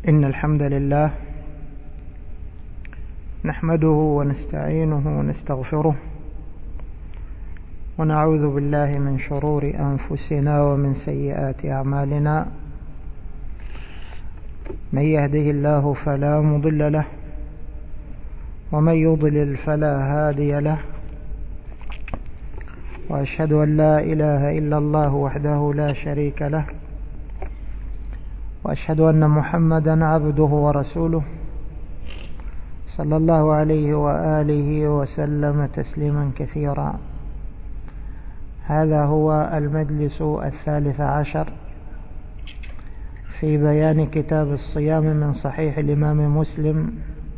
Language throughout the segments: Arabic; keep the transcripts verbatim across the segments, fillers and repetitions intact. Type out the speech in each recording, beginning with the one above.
إن الحمد لله نحمده ونستعينه ونستغفره ونعوذ بالله من شرور أنفسنا ومن سيئات أعمالنا. من يهده الله فلا مضل له ومن يضلل فلا هادي له، وأشهد أن لا إله إلا الله وحده لا شريك له، وأشهد أن محمدا عبده ورسوله صلى الله عليه وآله وسلم تسليما كثيرا. هذا هو المجلس الثالث عشر في بيان كتاب الصيام من صحيح الإمام مسلم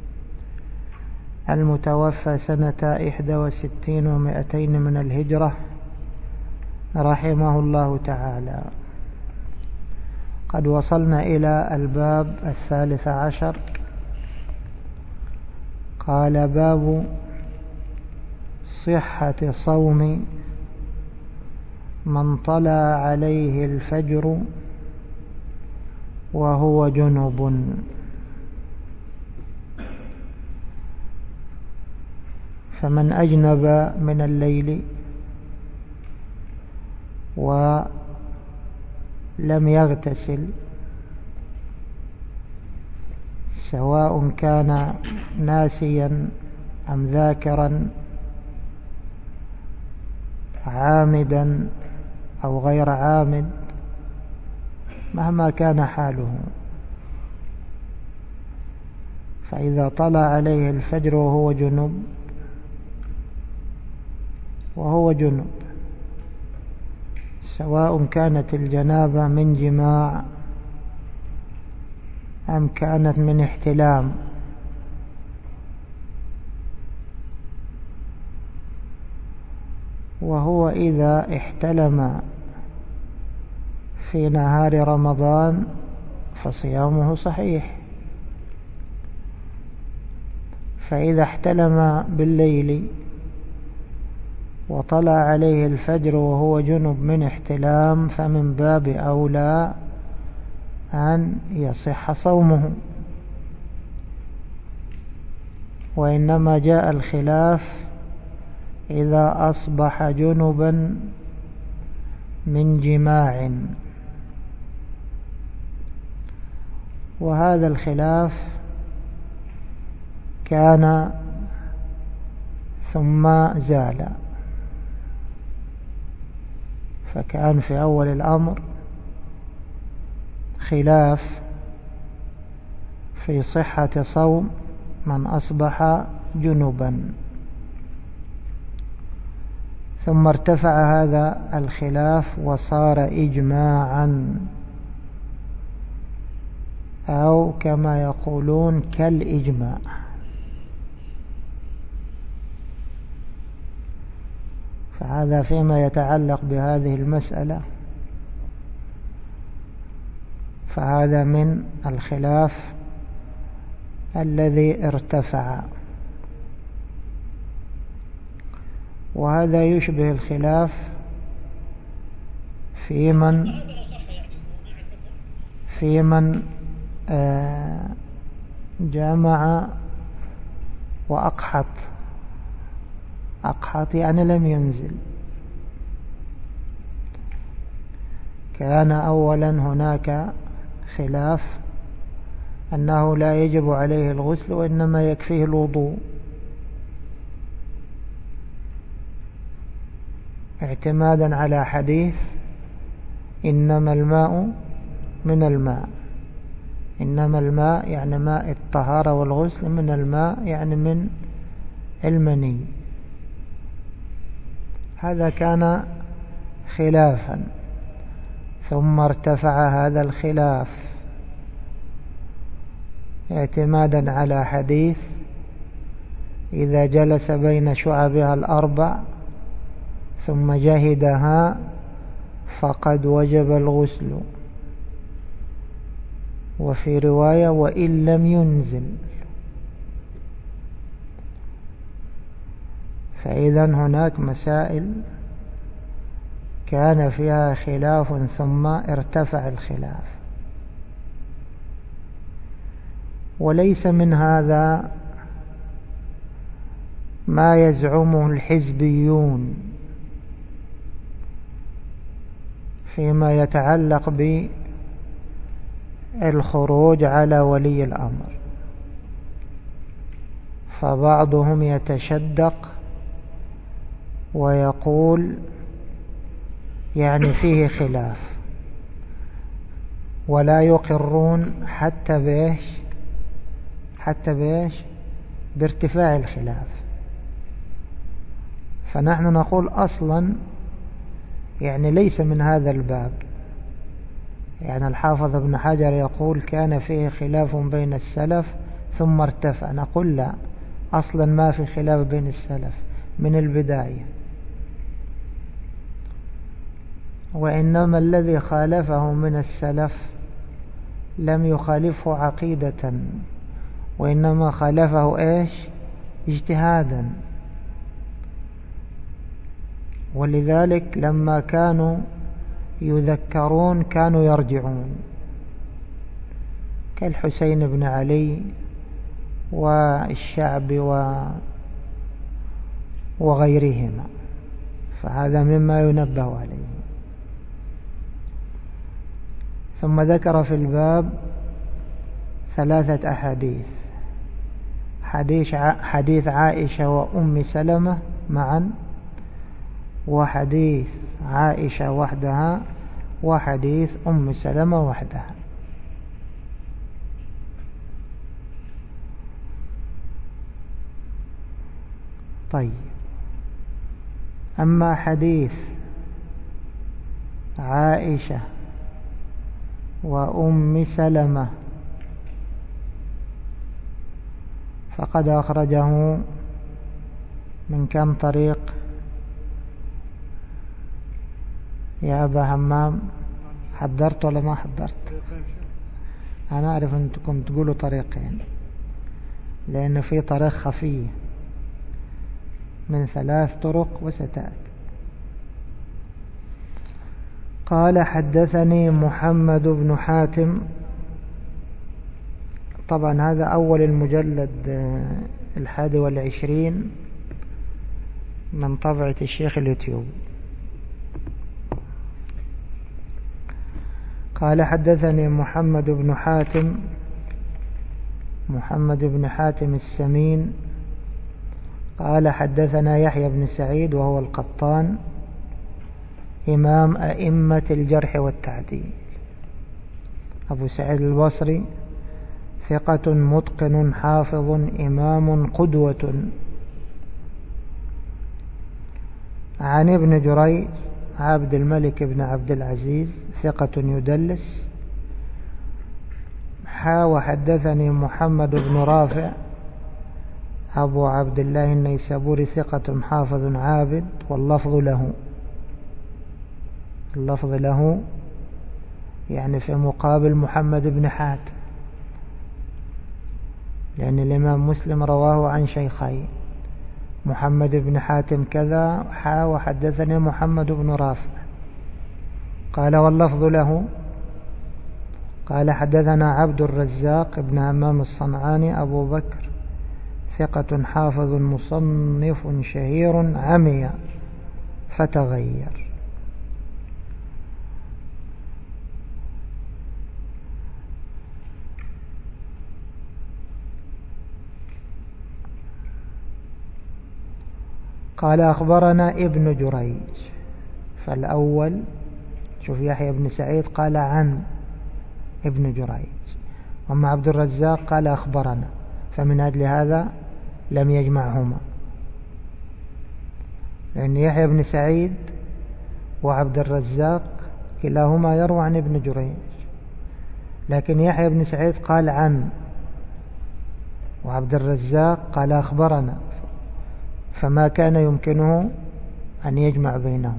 المتوفى سنة إحدى وستين ومائتين من الهجرة رحمه الله تعالى. قد وصلنا إلى الباب الثالث عشر. قال: باب صحة صوم من طلع عليه الفجر وهو جنب. فمن أجنب من الليل ولم يغتسل، سواء كان ناسيا أم ذاكرا، عامدا أو غير عامد، مهما كان حاله، فإذا طلع عليه الفجر وهو جنب وهو جنب سواء كانت الجنابة من جماع أم كانت من احتلام، وهو إذا احتلم في نهار رمضان فصيامه صحيح. فإذا احتلم بالليل وطلع عليه الفجر وهو جنب من احتلام فمن باب أولى أن يصح صومه. وإنما جاء الخلاف إذا أصبح جنبا من جماع، وهذا الخلاف كان ثم زال. فكان في أول الأمر خلاف في صحة صوم من أصبح جنبا، ثم ارتفع هذا الخلاف وصار إجماعا، أو كما يقولون كالإجماع. فهذا فيما يتعلق بهذه المسألة، فهذا من الخلاف الذي ارتفع، وهذا يشبه الخلاف في من في من جامع وأقحط. أقحط يعني لم ينزل. كان أولا هناك خلاف أنه لا يجب عليه الغسل وإنما يكفيه الوضوء، اعتمادا على حديث إنما الماء من الماء. إنما الماء يعني ماء الطهارة، والغسل من الماء يعني من المني. هذا كان خلافا، ثم ارتفع هذا الخلاف اعتمادا على حديث إذا جلس بين شعبها الأربع ثم جهدها فقد وجب الغسل، وفي رواية وإن لم ينزل. فإذا هناك مسائل كان فيها خلاف ثم ارتفع الخلاف. وليس من هذا ما يزعمه الحزبيون فيما يتعلق بالخروج على ولي الأمر. فبعضهم يتشدق ويقول يعني فيه خلاف، ولا يقرون حتى بإيش حتى بإيش بارتفاع الخلاف. فنحن نقول أصلا يعني ليس من هذا الباب. يعني الحافظ ابن حجر يقول كان فيه خلاف بين السلف ثم ارتفع. نقول لا، أصلا ما في خلاف بين السلف من البداية، وإنما الذي خالفه من السلف لم يخالفه عقيدة، وإنما خالفه إيش اجتهادا. ولذلك لما كانوا يذكرون كانوا يرجعون، كالحسين بن علي والشعب وغيرهما، فهذا مما ينبه عليه. ثم ذكر في الباب ثلاثة أحاديث: حديث حديث عائشة وأم سلمة معا، وحديث عائشة وحدها، وحديث أم سلمة وحدها. طيب، أما حديث عائشة وأم سلمة فقد أخرجه من كم طريق يا أبا همام؟ حضرت ولا ما حضرت؟ أنا أعرف أنكم تقولوا طريقين، لأن في طريق خفية من ثلاث طرق وستأتي. قال: حدثني محمد بن حاتم. طبعا هذا أول المجلد الحادي والعشرين من طبعة الشيخ اليوتيوب. قال: حدثني محمد بن حاتم، محمد بن حاتم السمين. قال: حدثنا يحيى بن سعيد وهو القطان، إمام أئمة الجرح والتعديل، أبو سعيد البصري، ثقة متقن حافظ إمام قدوة. عن ابن جريج عبد الملك بن عبد العزيز، ثقة يدلس. حا وحدثني محمد بن رافع أبو عبد الله النيسابوري، ثقة حافظ عابد، واللفظ له. اللفظ له يعني في مقابل محمد بن حاتم، لأن الإمام مسلم رواه عن شيخين، محمد بن حاتم كذا، حا وحدثني محمد بن رافع. قال: واللفظ له. قال: حدثنا عبد الرزاق بن همام الصنعاني أبو بكر، ثقة حافظ مصنف شهير، عمي فتغير. قال: أخبرنا ابن جريج. فالأول شوف يحيى بن سعيد قال عن ابن جريج، وأما عبد الرزاق قال أخبرنا، فمن أجل هذا لم يجمعهما، لأن يحيى بن سعيد وعبد الرزاق كلاهما يروى عن ابن جريج، لكن يحيى بن سعيد قال عن، وعبد الرزاق قال أخبرنا، فما كان يمكنه أن يجمع بينهم.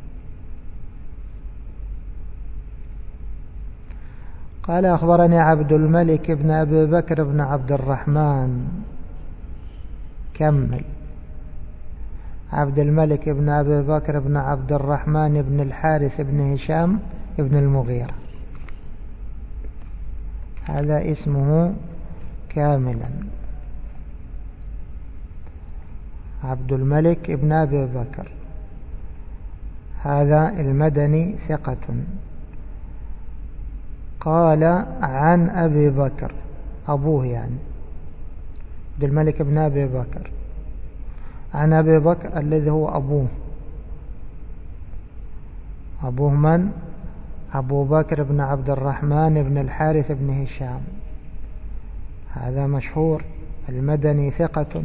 قال: أخبرني عبد الملك بن أبي بكر بن عبد الرحمن. كمل. عبد الملك بن أبي بكر بن عبد الرحمن بن الحارث بن هشام بن المغيرة، هذا اسمه كاملا. عبد الملك ابن أبي بكر هذا المدني ثقة. قال عن أبي بكر أبوه يعني عبد الملك ابن أبي بكر عن أبي بكر الذي هو أبوه. أبوه من؟ أبو بكر بن عبد الرحمن بن الحارث بن هشام، هذا مشهور المدني ثقة.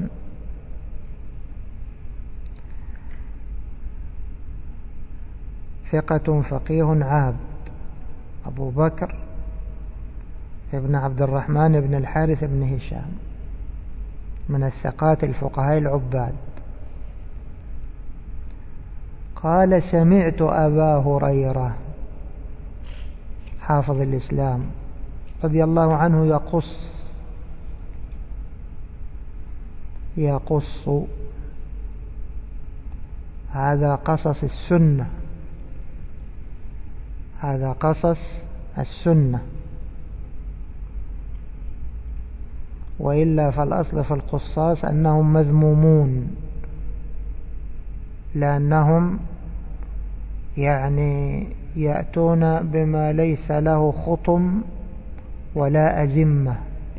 ثقة فقيه عابد أبو بكر ابن عبد الرحمن بن الحارث بن هشام من الثقات الفقهاء العباد. قال سمعت أبا هريرة حافظ الإسلام رضي الله عنه يقص يقص هذا قصص السنة، هذا قصص السنة، وإلا فالأصل في القصاص أنهم مذمومون، لأنهم يعني يأتون بما ليس له خطم ولا أزمة.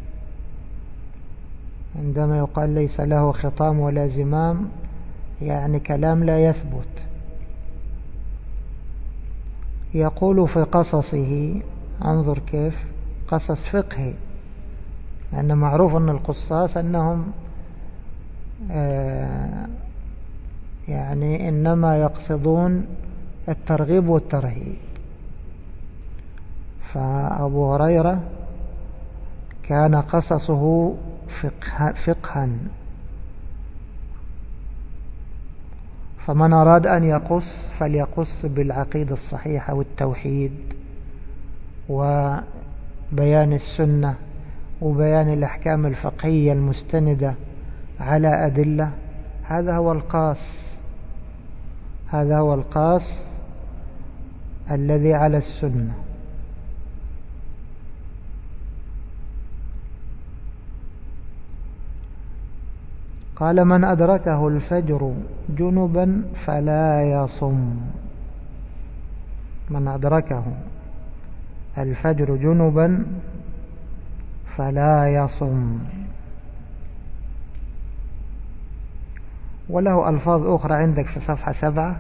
عندما يقال ليس له خطام ولا زمام يعني كلام لا يثبت. يقول في قصصه، انظر كيف قصص فقهي، لأن معروف أن القصاص أنهم يعني إنما يقصدون الترغيب والترهيب. فأبو هريرة كان قصصه فقه فقها، فمن أراد أن يقص فليقص بالعقيدة الصحيحة والتوحيد وبيان السنة وبيان الأحكام الفقهية المستندة على أدلة. هذا هو القاص، هذا هو القاص الذي على السنة. قال من أدركه الفجر جنبا فلا يصم. من أدركه الفجر جنبا فلا يصم. وله ألفاظ أخرى عندك في صفحة سبعة: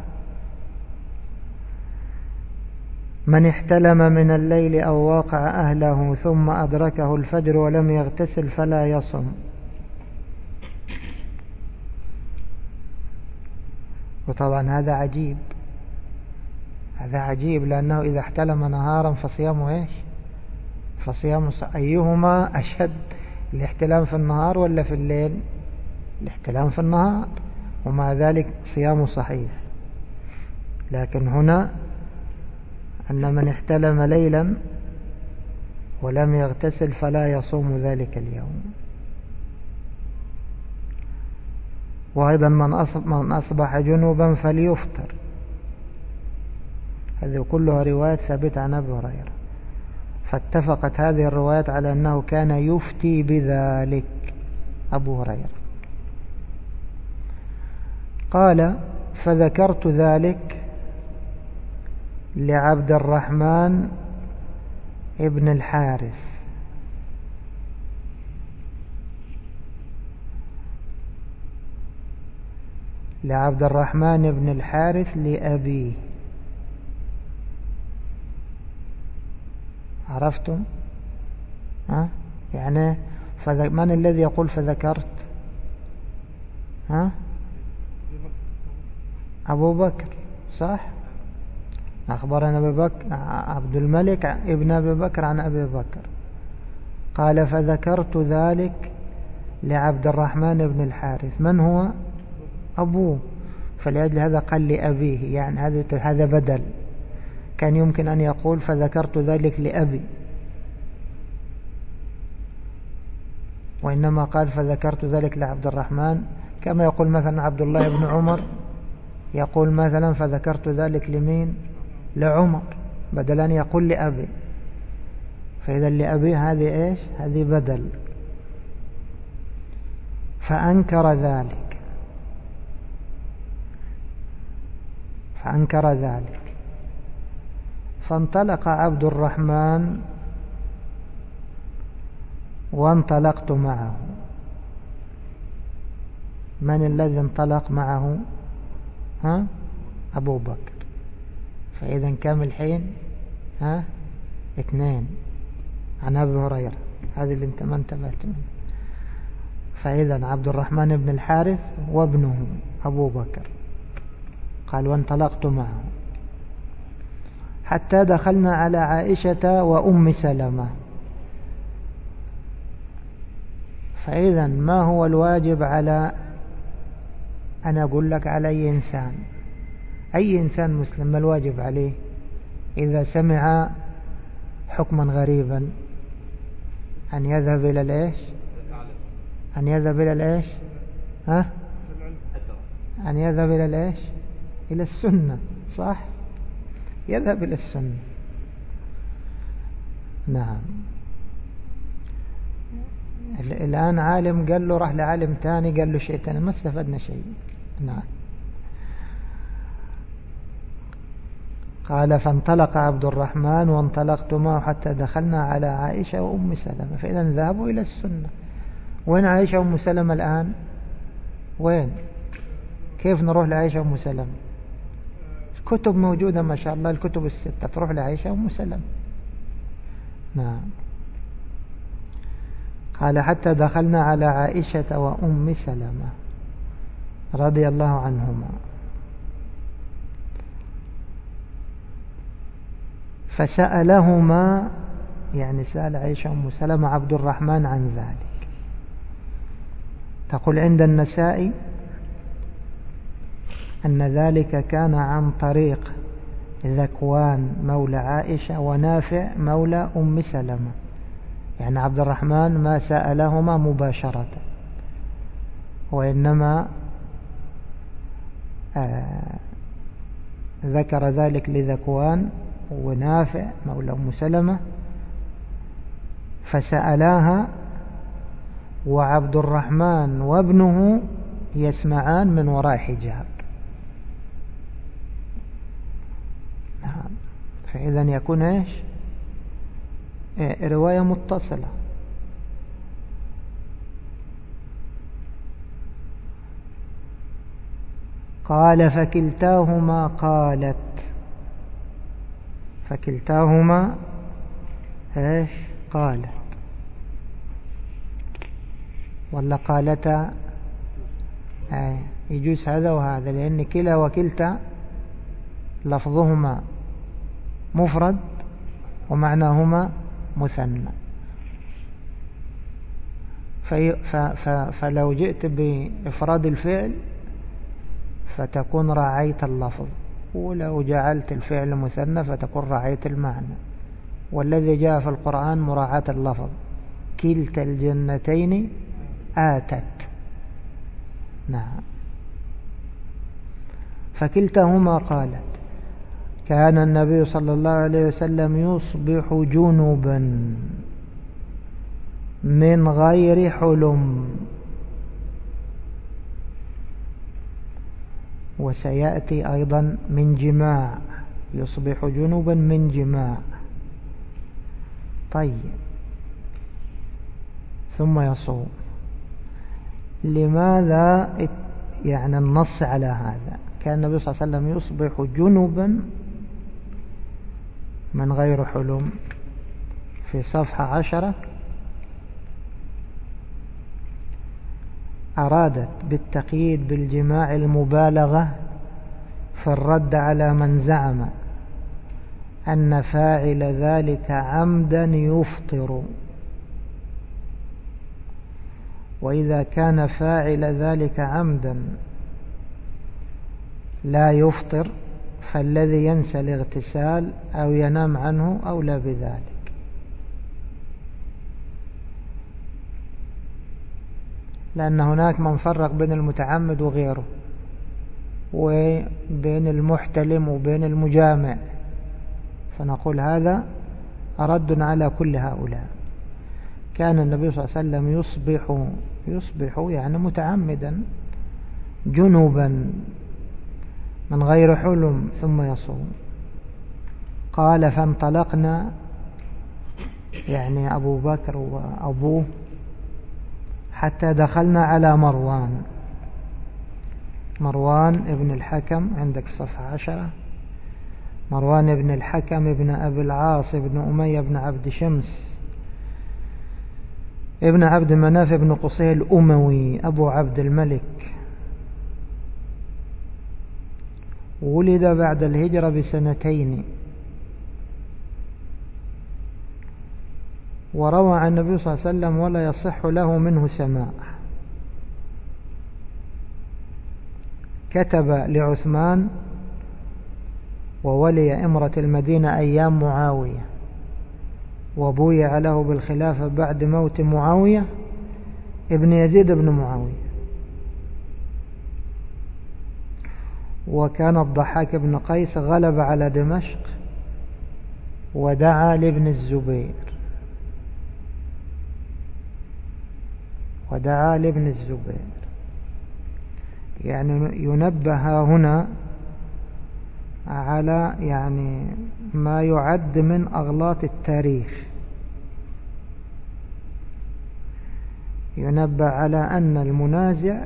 من احتلم من الليل أو واقع أهله ثم أدركه الفجر ولم يغتسل فلا يصم. وطبعا هذا عجيب، هذا عجيب، لأنه إذا احتلم نهارا فصيامه إيش؟ فصيامه أيهما أشد، الاحتلام في النهار ولا في الليل؟ الاحتلام في النهار، ومع ذلك صيامه صحيح. لكن هنا أن من احتلم ليلا ولم يغتسل فلا يصوم ذلك اليوم. وأيضا من أصبح جنوبا فليفطر. هذه كلها روايات ثابتة عن أبي هريرة، فاتفقت هذه الروايات على أنه كان يفتي بذلك أبو هريرة. قال فذكرت ذلك لعبد الرحمن ابن الحارث. لعبد الرحمن بن الحارث لأبيه. عرفتم؟ ها؟ يعني من الذي يقول فذكرت؟ ها؟ أبو بكر، صح؟ أخبرنا أبي بكر عبد الملك ابن أبي بكر عن أبي بكر. قال فذكرت ذلك لعبد الرحمن بن الحارث. من هو؟ أبوه. فلأجل هذا قال لأبيه، يعني هذا هذا بدل. كان يمكن أن يقول فذكرت ذلك لأبي، وإنما قال فذكرت ذلك لعبد الرحمن، كما يقول مثلا عبد الله بن عمر يقول مثلا فذكرت ذلك لمين؟ لعمر، بدل أن يقول لأبي. فإذا لأبي هذه إيش؟ هذه بدل. فأنكر ذلك فأنكر ذلك فانطلق عبد الرحمن وانطلقت معه. من الذي انطلق معه؟ ها؟ أبو بكر. فإذا كم الحين؟ ها؟ اثنين عن أبي هريرة، هذه اللي انت ما انتبهت منه. فإذا عبد الرحمن بن الحارث وابنه أبو بكر. قال وانطلقت معه حتى دخلنا على عائشة وأم سلمة. فإذا ما هو الواجب على، أنا أقول لك على أي إنسان أي إنسان مسلم ما الواجب عليه إذا سمع حكما غريبا؟ أن يذهب إلى الإيش؟ أن يذهب إلى الإيش؟ ها؟ أن يذهب إلى الإيش؟ إلى السنة، صح؟ يذهب إلى السنة. نعم. الآن عالم قال له راح لعالم تاني قال له شيء تاني، ما استفدنا شيء. نعم. قال فانطلق عبد الرحمن وانطلقت معه حتى دخلنا على عائشة وأم سلمة. فإذا ذهبوا إلى السنة. وين عائشة وأم سلمة الآن؟ وين؟ كيف نروح لعائشة وأم سلمة؟ الكتب موجودة ما شاء الله، الكتب الستة تروح لعائشة وأم سلمة. نعم. قال حتى دخلنا على عائشة وأم سلمة رضي الله عنهما فسألهما، يعني سأل عائشة وأم سلمة عبد الرحمن عن ذلك. تقول عند النسائي أن ذلك كان عن طريق ذكوان مولى عائشة ونافع مولى أم سلمة، يعني عبد الرحمن ما سألهما مباشرة، وإنما آه ذكر ذلك لذكوان ونافع مولى أم سلمة فسألاها، وعبد الرحمن وابنه يسمعان من وراء حجاب. نعم. فإذا يكون إيش؟ رواية متصلة. قال فكلتاهما قالت فكلتاهما إيش؟ قالت ولا قالتا؟ آه. يجوز هذا وهذا، لأن كلا وكلتا لفظهما مفرد ومعناهما مثنى. في ف ف فلو جئت بإفراد الفعل فتكون راعيت اللفظ، ولو جعلت الفعل مثنى فتكون راعيت المعنى. والذي جاء في القرآن مراعاة اللفظ، كلتا الجنتين آتت. نعم. فكلتهما قالت كان النبي صلى الله عليه وسلم يصبح جنبا من غير حلم، وسيأتي أيضا من جماع، يصبح جنبا من جماع. طيب، ثم يصوم. لماذا يعني النص على هذا؟ كان النبي صلى الله عليه وسلم يصبح جنبا من غير حلم. في صفحة عشرة أرادت بالتقييد بالجماع المبالغة في الرد على من زعم أن فاعل ذلك عمدا يفطر، وإذا كان فاعل ذلك عمدا لا يفطر فالذي ينسى الاغتسال أو ينام عنه أولى بذلك. لأن هناك من فرق بين المتعمد وغيره، وبين المحتلم وبين المجامع، فنقول هذا رد على كل هؤلاء. كان النبي صلى الله عليه وسلم يصبح يصبح يعني متعمدا جنوبا من غير حلم ثم يصوم. قال فانطلقنا يعني أبو بكر وأبوه حتى دخلنا على مروان. مروان ابن الحكم عندك صفحة عشرة. مروان ابن الحكم ابن أبي العاص ابن أمية ابن عبد شمس ابن عبد مناف ابن قصي الأموي أبو عبد الملك، ولد بعد الهجرة بسنتين، وروى عن النبي صلى الله عليه وسلم ولا يصح له منه سماع. كتب لعثمان وولي إمرة المدينة أيام معاوية، وبويع له بالخلافة بعد موت معاوية ابن يزيد بن معاوية. وكان الضحاك بن قيس غلب على دمشق ودعا لابن الزبير ودعا لابن الزبير يعني ينبه هنا على يعني ما يعد من أغلاط التاريخ. ينبه على أن المنازع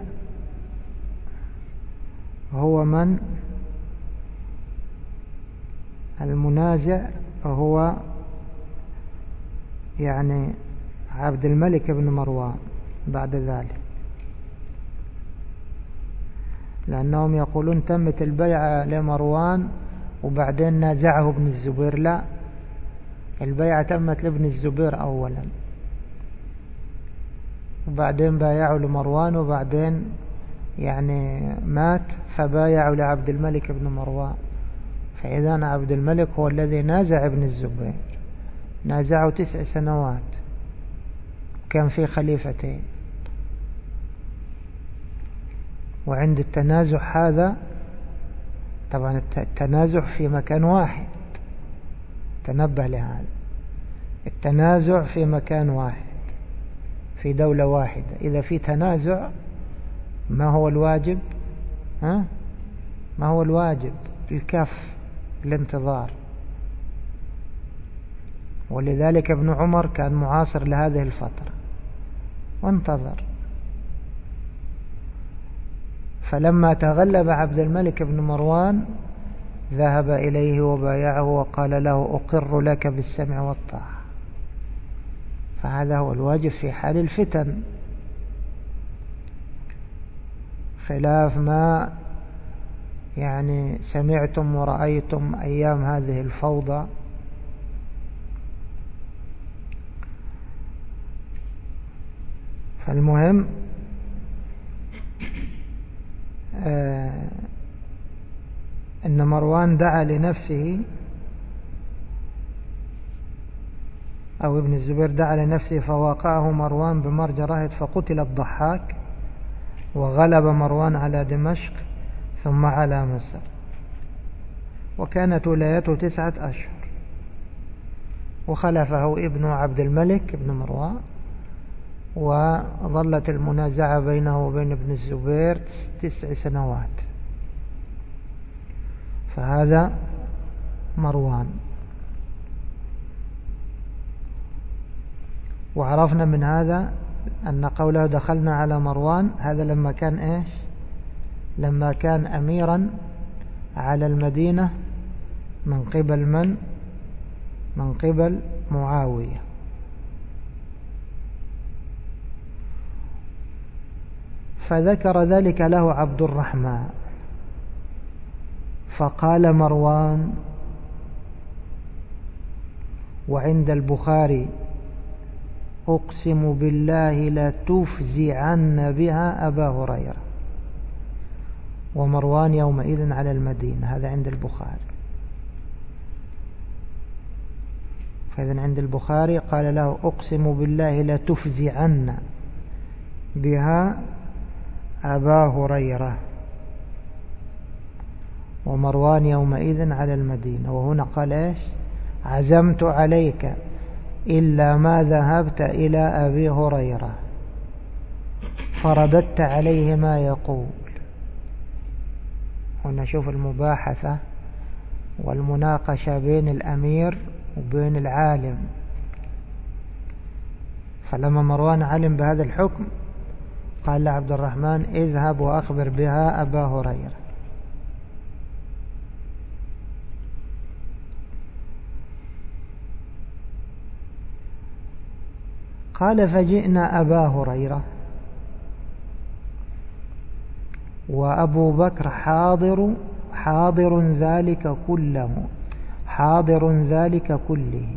هو من المنازع هو يعني عبد الملك بن مروان بعد ذلك، لأنهم يقولون تمت البيعة لمروان وبعدين نازعه ابن الزبير. لا، البيعة تمت لابن الزبير أولا وبعدين بايعوا لمروان وبعدين يعني مات فبايعوا لعبد الملك بن مروان. فإذا عبد الملك هو الذي نازع ابن الزبير، نازعه تسع سنوات، كان في خليفتين. وعند التنازع هذا طبعا التنازع في مكان واحد، تنبه لهذا، التنازع في مكان واحد في دولة واحدة. إذا في تنازع ما هو الواجب؟ ها؟ ما هو الواجب؟ الكف، الانتظار. ولذلك ابن عمر كان معاصر لهذه الفترة وانتظر. فلما تغلب عبد الملك بن مروان ذهب إليه وبايعه وقال له أقر لك بالسمع والطاعة. فهذا هو الواجب في حال الفتن، خلاف ما يعني سمعتم ورأيتم أيام هذه الفوضى. فالمهم آه أن مروان دعا لنفسه أو ابن الزبير دعا لنفسه فواقعه مروان بمرج راهد فقتل الضحاك، وغلب مروان على دمشق ثم على مصر، وكانت ولايته تسعة أشهر. وخلفه ابن عبد الملك بن مروان، وظلت المنازعة بينه وبين ابن الزبير تسع سنوات. فهذا مروان. وعرفنا من هذا أن قوله دخلنا على مروان هذا لما كان إيش؟ لما كان أميرا على المدينة من قبل من؟ من قبل معاوية. فذكر ذلك له عبد الرحمن فقال مروان، وعند البخاري أقسم بالله لا تفزعن بها أبا هريرة، ومروان يومئذ على المدينة. هذا عند البخاري. فإذن عند البخاري قال له أقسم بالله لا تفزعن بها أبا هريرة، ومروان يومئذ على المدينة. وهنا قال إيش؟ عزمت عليك إلا ما ذهبت إلى أبي هريرة. فرددت عليه ما يقول. هنا شوف المباحثة والمناقشة بين الأمير وبين العالم. فلما مروان علم بهذا الحكم قال لعبد الرحمن اذهب وأخبر بها أبا هريرة. قال فجئنا أبا هريرة وأبو بكر حاضر حاضر ذلك كله حاضر ذلك كله.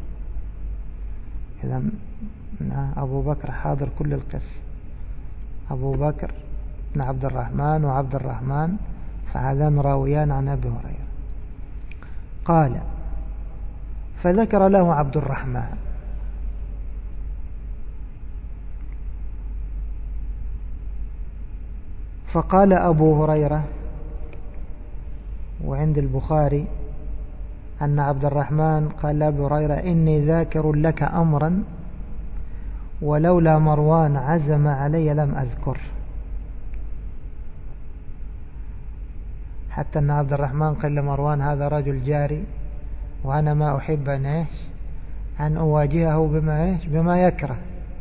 إذا أبو بكر حاضر كل القصة، أبو بكر بن عبد الرحمن وعبد الرحمن، فهذان راويان عن أبي هريرة. قال فذكر له عبد الرحمن فقال أبو هريرة، وعند البخاري أن عبد الرحمن قال لأبي هريرة إني ذاكر لك أمرا ولولا مروان عزم علي لم أذكر. حتى أن عبد الرحمن قال لمروان هذا رجل جاري وأنا ما أحب أن إيش أن أواجهه بما إيش بما يكره.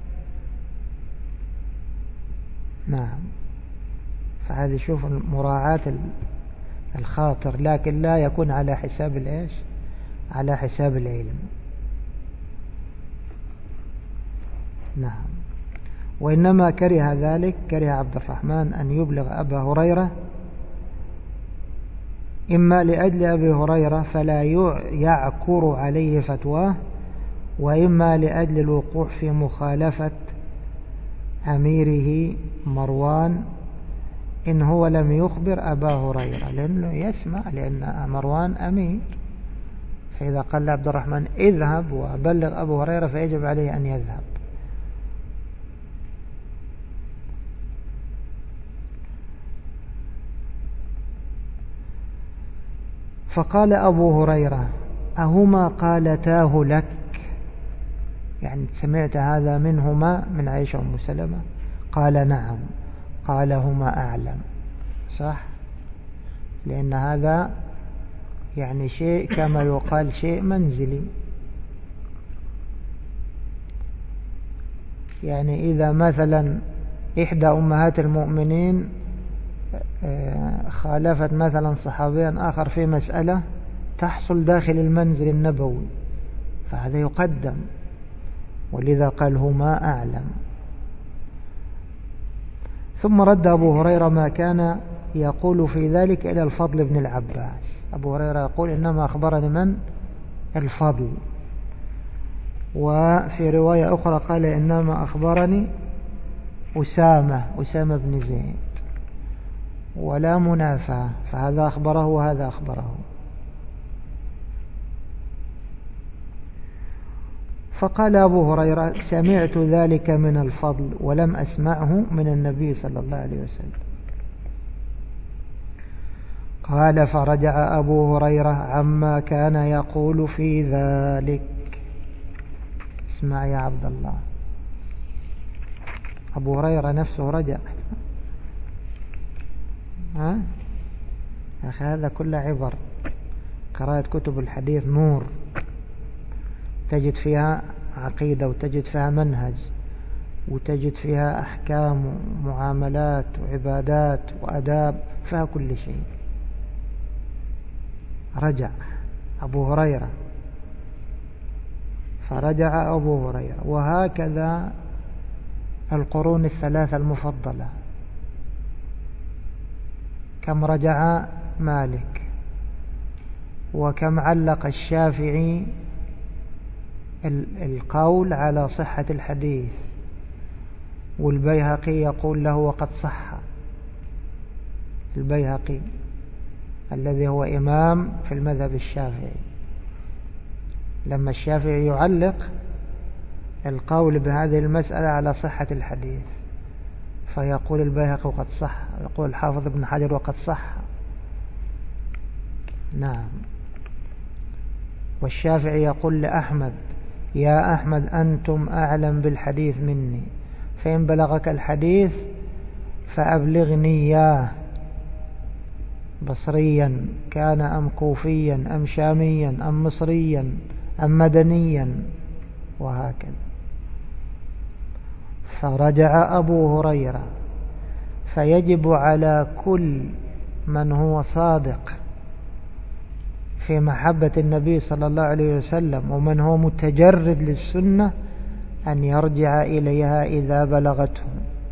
نعم. فهذه شوف مراعاة الخاطر، لكن لا يكون على حساب الإيش على حساب العلم. نعم. وإنما كره ذلك، كره عبد الرحمن أن يبلغ أبا هريرة إما لأجل أبي هريرة فلا يعكر عليه فتواه، وإما لأجل الوقوع في مخالفة أميره مروان إن هو لم يخبر أبا هريرة، لأنه يسمع، لأن مروان أمير. فإذا قال عبد الرحمن اذهب وبلغ أبو هريرة فيجب عليه أن يذهب. فقال أبو هريرة أهما قالتاه لك؟ يعني سمعت هذا منهما من عائشة أم سلمة؟ قال نعم. قال هما أعلم. صح، لأن هذا يعني شيء كما يقال شيء منزلي. يعني إذا مثلا إحدى أمهات المؤمنين خالفت مثلا صحابيا آخر في مسألة تحصل داخل المنزل النبوي، فهذا يقدم، ولذا قال هما أعلم. ثم رد أبو هريرة ما كان يقول في ذلك إلى الفضل بن العباس. أبو هريرة يقول إنما أخبرني من؟ الفضل. وفي رواية أخرى قال إنما أخبرني أسامة أسامة بن زيد، ولا منافاة، فهذا أخبره وهذا أخبره. فقال أبو هريرة سمعت ذلك من الفضل ولم أسمعه من النبي صلى الله عليه وسلم. قال فرجع أبو هريرة عما كان يقول في ذلك. اسمع يا عبد الله، أبو هريرة نفسه رجع. ها أخي هذا كله عبر. قراءة كتب الحديث نور، تجد فيها عقيدة وتجد فيها منهج وتجد فيها أحكام ومعاملات وعبادات وأداب، فيها كل شيء. رجع أبو هريرة، فرجع أبو هريرة. وهكذا القرون الثلاثة المفضلة، كم رجع مالك، وكم علق الشافعي القول على صحة الحديث، والبيهقي يقول له وقد صح. البيهقي الذي هو إمام في المذهب الشافعي، لما الشافعي يعلق القول بهذه المسألة على صحة الحديث فيقول البيهقي وقد صح، يقول الحافظ ابن حجر وقد صح. نعم. والشافعي يقول لأحمد يا أحمد أنتم أعلم بالحديث مني، فإن بلغك الحديث فأبلغني إياه بصريا كان أم كوفيا أم شاميا أم مصريا أم مدنيا وهكذا. فرجع أبو هريرة. فيجب على كل من هو صادق في محبة النبي صلى الله عليه وسلم ومن هو متجرد للسنة أن يرجع إليها إذا بلغته.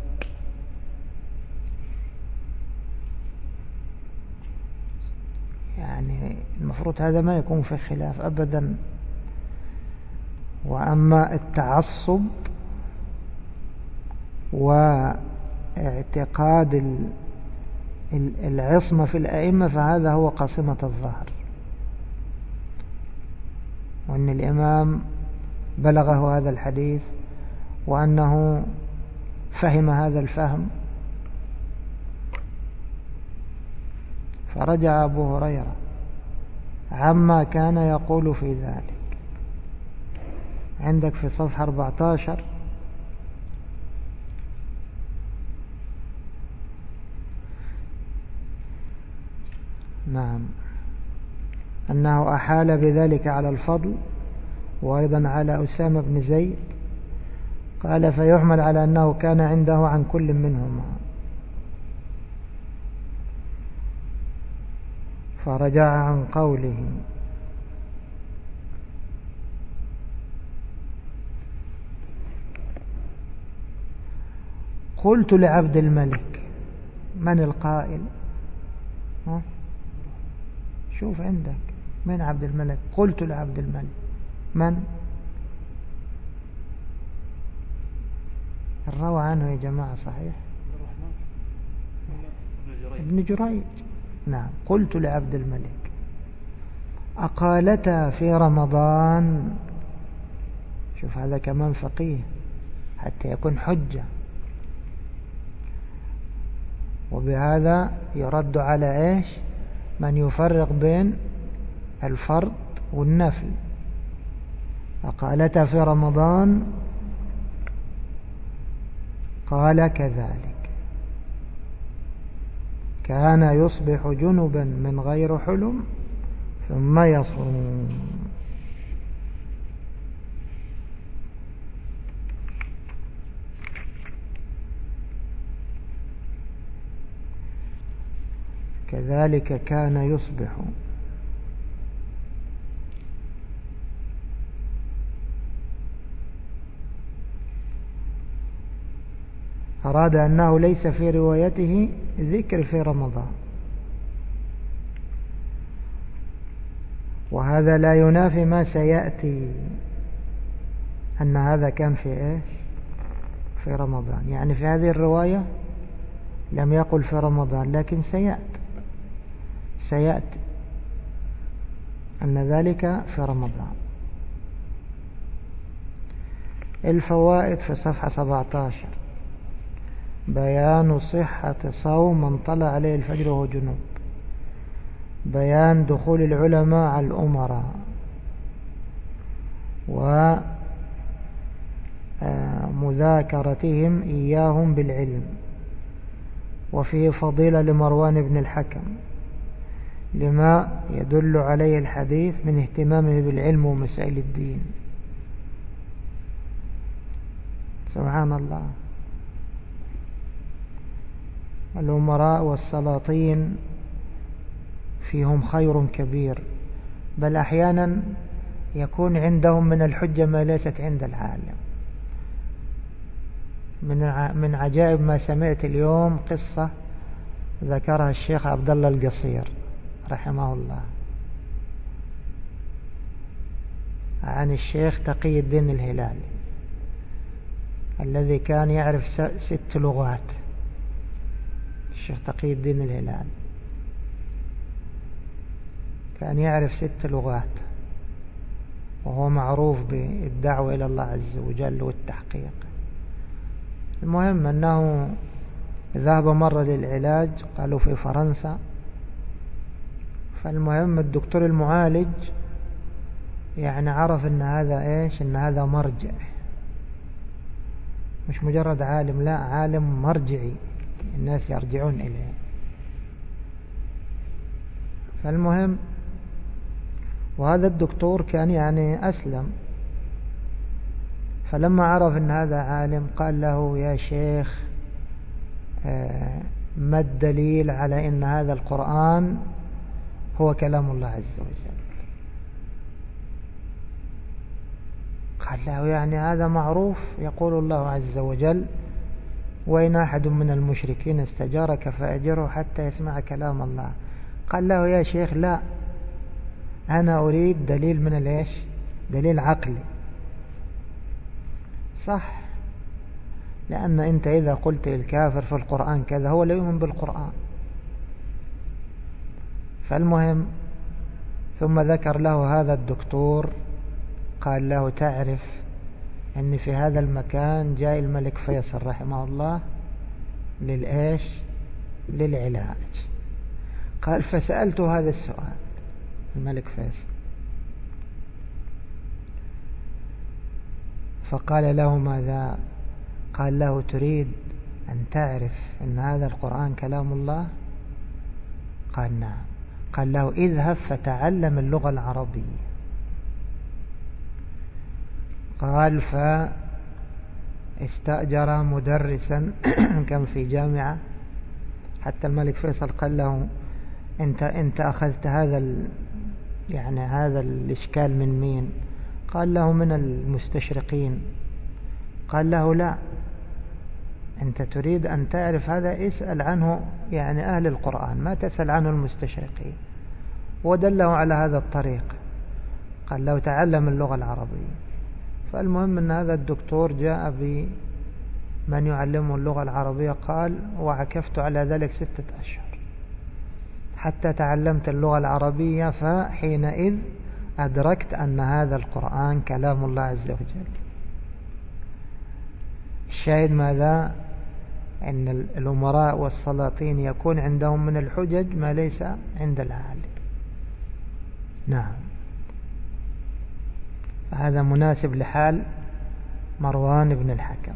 يعني المفروض هذا ما يكون في خلاف أبدا. وأما التعصب واعتقاد العصمة في الأئمة فهذا هو قاصمة الظهر، وأن الإمام بلغه هذا الحديث وأنه فهم هذا الفهم. فرجع أبو هريرة عما كان يقول في ذلك. عندك في صفحة أربعة عشر نعم أنه أحال بذلك على الفضل وأيضا على أسامة بن زيد. قال فيحمل على أنه كان عنده عن كل منهما. فرجع عن قوله قلت لعبد الملك. من القائل؟ ها؟ شوف عندك من عبد الملك. قلت لعبد الملك من؟ الروى عنه يا جماعة صحيح ابن جريج. نعم قلت لعبد الملك أقالتا في رمضان. شوف هذا كمان فقيه حتى يكون حجة. وبهذا يرد على إيش من يفرق بين الفرض والنفل. أقالتا في رمضان قال كذلك كان يصبح جنبا من غير حلم ثم يصوم. كذلك كان يصبح. أراد أنه ليس في روايته ذكر في رمضان، وهذا لا ينافي ما سيأتي أن هذا كان في إيش في رمضان. يعني في هذه الرواية لم يقل في رمضان، لكن سيأتي سيأتي أن ذلك في رمضان. الفوائد في صفحة سبعة عشر بيان صحة صوم من طلع عليه الفجر وهو جنوب. بيان دخول العلماء على الأمراء ومذاكرتهم إياهم بالعلم. وفيه فضيلة لمروان بن الحكم لما يدل عليه الحديث من اهتمامه بالعلم ومسائل الدين. سبحان الله. الأمراء والسلاطين فيهم خير كبير، بل أحيانا يكون عندهم من الحجة ما ليست عند العالم. من عجائب ما سمعت اليوم قصة ذكرها الشيخ عبد الله القصير رحمه الله عن الشيخ تقي الدين الهلالي الذي كان يعرف ست لغات. الشيخ تقي الدين الهلالي كان يعرف ست لغات، وهو معروف بالدعوة إلى الله عز وجل والتحقيق. المهم أنه ذهب مرة للعلاج، قالوا في فرنسا. فالمهم الدكتور المعالج يعني عرف أن هذا إيش أن هذا مرجع، مش مجرد عالم، لا عالم مرجعي، الناس يرجعون إليه. فالمهم، وهذا الدكتور كان يعني أسلم، فلما عرف أن هذا عالم قال له: يا شيخ، ما الدليل على أن هذا القرآن هو كلام الله عز وجل؟ قال له: يعني هذا معروف، يقول الله عز وجل: وإن أحد من المشركين استجارك فأجره حتى يسمع كلام الله. قال له: يا شيخ، لا، أنا أريد دليل من الإيش؟ دليل عقلي. صح، لأن أنت إذا قلت الكافر في القرآن كذا، هو لا يؤمن بالقرآن. فالمهم، ثم ذكر له هذا الدكتور، قال له: تعرف أن في هذا المكان جاء الملك فيصل رحمه الله للإيش؟ للعلاج. قال: فسألت هذا السؤال الملك فيصل، فقال له: ماذا؟ قال له: تريد أن تعرف أن هذا القرآن كلام الله؟ قال: نعم. قال له: اذهب فتعلم اللغة العربية. قال: فاستأجر مدرسا كان في جامعة. حتى الملك فيصل قال له: انت انت اخذت هذا ال... يعني هذا الاشكال من مين؟ قال له: من المستشرقين. قال له: لا، انت تريد ان تعرف هذا، اسأل عنه يعني اهل القرآن، ما تسأل عنه المستشرقين. ودله على هذا الطريق، قال له: تعلم اللغة العربية. فالمهم أن هذا الدكتور جاء بمن يعلمه اللغة العربية. قال: وعكفت على ذلك ستة أشهر حتى تعلمت اللغة العربية، فحينئذ أدركت أن هذا القرآن كلام الله عز وجل. الشاهد ماذا؟ أن الأمراء والسلاطين يكون عندهم من الحجج ما ليس عند العالم. نعم، هذا مناسب لحال مروان بن الحكم.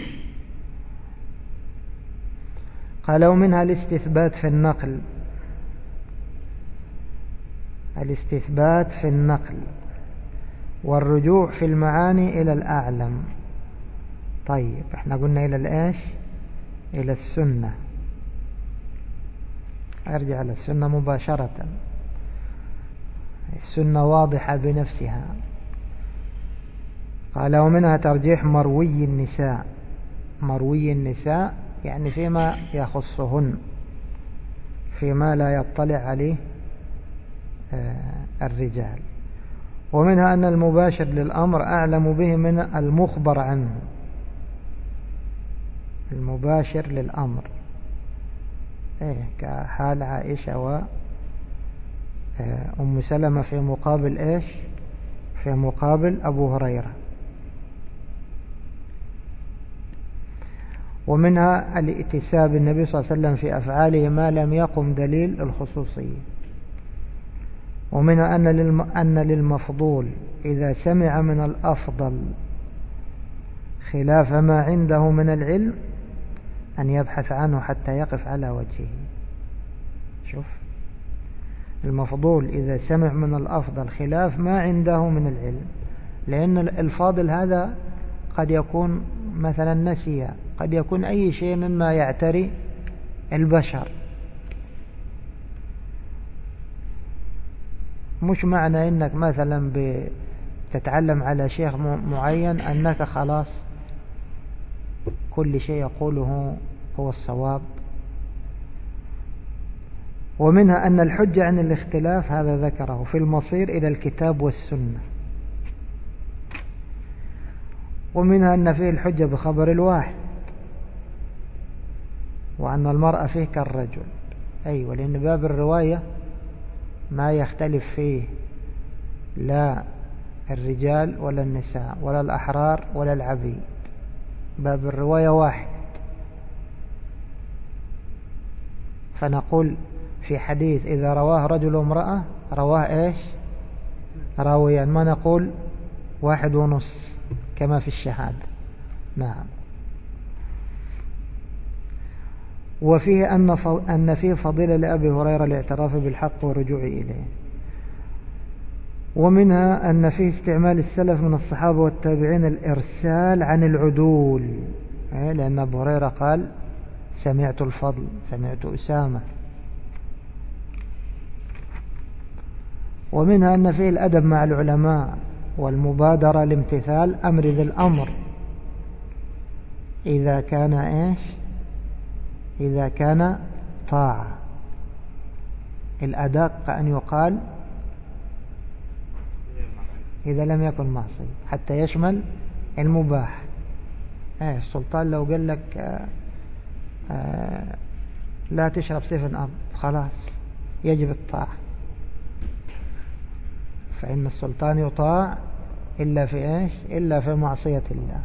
قال: ومنها الاستثبات في النقل. الاستثبات في النقل والرجوع في المعاني إلى الأعلم. طيب، احنا قلنا إلى الإيش؟ إلى السنة. أرجع إلى السنة مباشرة. السنة واضحة بنفسها. قال: ومنها ترجيح مروي النساء. مروي النساء يعني فيما يخصهن، فيما لا يطلع عليه الرجال. ومنها أن المباشر للأمر أعلم به من المخبر عنه. المباشر للأمر إيه، كحال عائشة وأم سلمة في مقابل إيش؟ في مقابل أبو هريرة. ومنها الائتساب النبي صلى الله عليه وسلم في أفعاله ما لم يقم دليل الخصوصية. ومنها أن للمفضول إذا سمع من الأفضل خلاف ما عنده من العلم أن يبحث عنه حتى يقف على وجهه. شوف، المفضول إذا سمع من الأفضل خلاف ما عنده من العلم، لأن الفاضل هذا قد يكون مثلا نسي، قد يكون أي شيء مما يعتري البشر. مش معنى أنك مثلا بتتعلم على شيخ معين أنك خلاص كل شيء يقوله هو الصواب. ومنها أن الحجة عن الاختلاف، هذا ذكره في المصير إلى الكتاب والسنة. ومنها أن فيه الحجة بخبر الواحد، وأن المرأة فيه كالرجل. أيوة، لأن باب الرواية ما يختلف فيه لا الرجال ولا النساء ولا الأحرار ولا العبيد، باب الرواية واحد. فنقول في حديث إذا رواه رجل وامرأة رواه إيش؟ راويان، ما نقول واحد ونص كما في الشهادة. نعم. وفيه أن أن فيه فضيلة لأبي هريرة الاعتراف بالحق والرجوع إليه. ومنها أن فيه استعمال السلف من الصحابة والتابعين الإرسال عن العدول، لأن أبو هريرة قال سمعت الفضل، سمعت أسامة. ومنها أن فيه الأدب مع العلماء والمبادرة لامتثال أمر ذي الأمر إذا كان إيش إذا كان طاعة. الأدق أن يقال إذا لم يكن معصية حتى يشمل المباح. آه السلطان لو قال لك آه آه لا تشرب سيفن أب، خلاص يجب الطاعة، فإن السلطان يطاع إلا في إيش إلا في معصية الله.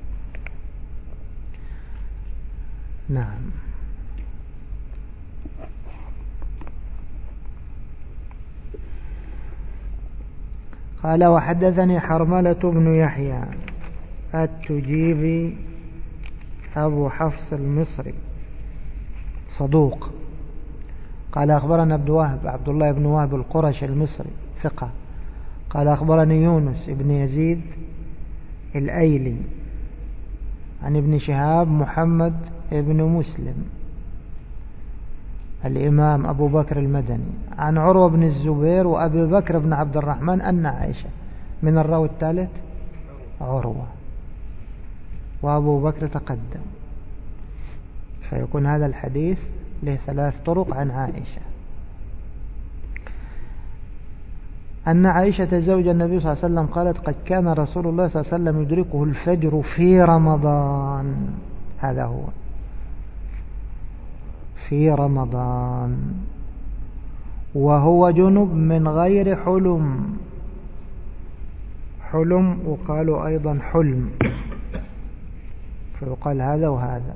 نعم. قال وحدثني حرملة بن يحيى التجيبي أبو حفص المصري صدوق. قال أخبرنا عبد وهب عبد الله بن وهب القرشي المصري ثقة. قال أخبرني يونس بن يزيد الأيلي عن ابن شهاب محمد بن مسلم الإمام أبو بكر المدني عن عروة بن الزبير وأبي بكر بن عبد الرحمن أن عائشة. من الراوي الثالث عروة وأبو بكر تقدم، فيكون هذا الحديث له ثلاث طرق عن عائشة. أن عائشة زوج النبي صلى الله عليه وسلم قالت قد كان رسول الله صلى الله عليه وسلم يدركه الفجر في رمضان، هذا هو في رمضان وهو جنب من غير حلم. حلم وقالوا أيضا حلم، فيقال هذا وهذا.